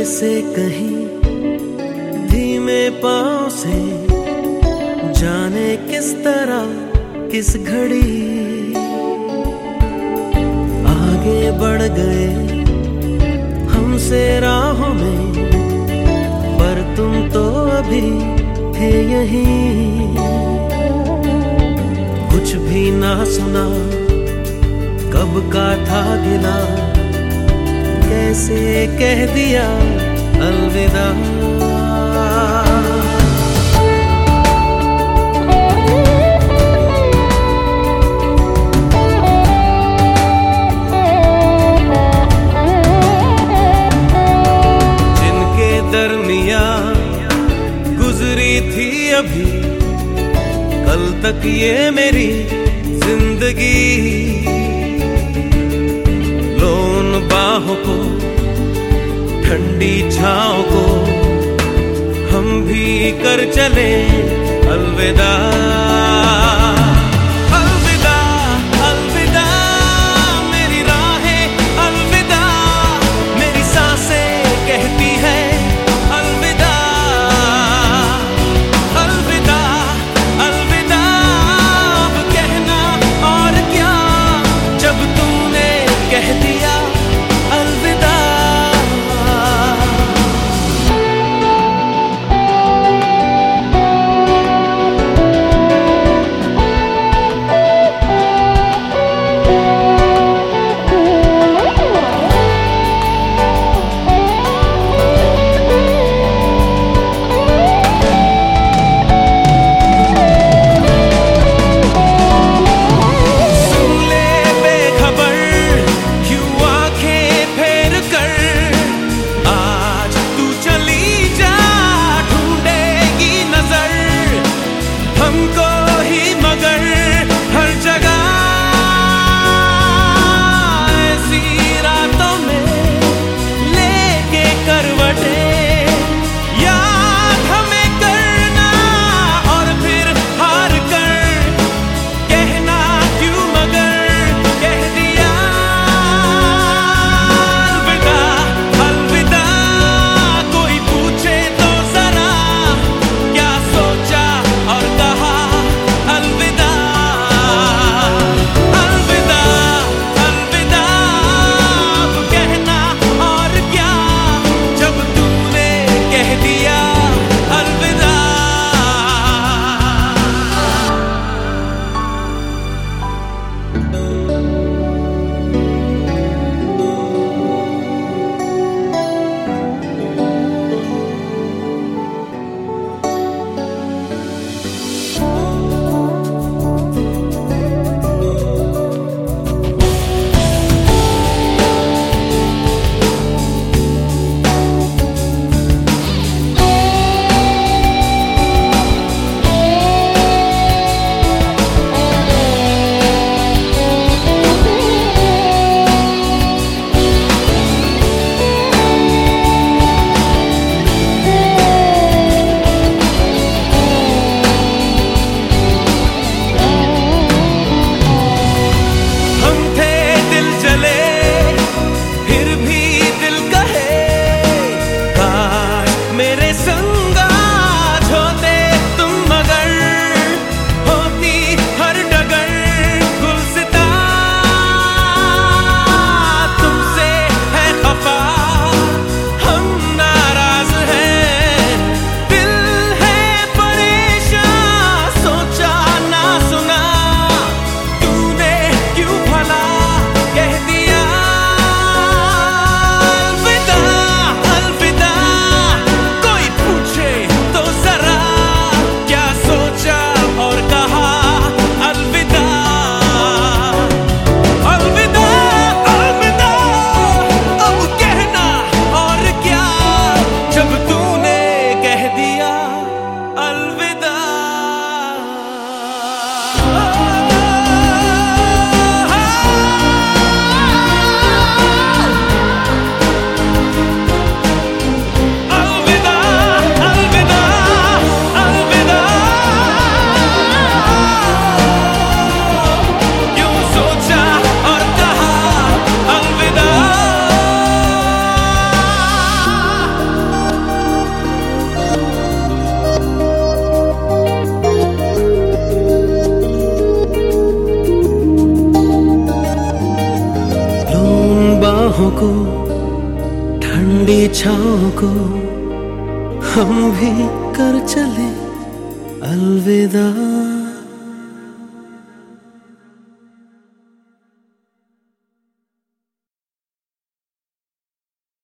से कहीं धीमे पाँव से, जाने किस तरह किस घड़ी आगे बढ़ गए हमसे राहों में, पर तुम तो अभी थे यहीं। कुछ भी ना सुना कब का था गिला, कैसे कह दिया अलविदा। जिनके दरमिया गुजरी थी अभी कल तक ये मेरी जिंदगी, लो उन बाहों को ठंडी छाँव को हम भी कर चले अलविदा। अलविदा अलविदा मेरी राहें, अलविदा मेरी सांसें कहती है अलविदा। अलविदा अलविदा अब कहना और क्या, जब तूने कह दिया अलविदा। बाहों को, ठंडी छाँव को हम भी कर चले अलविदा।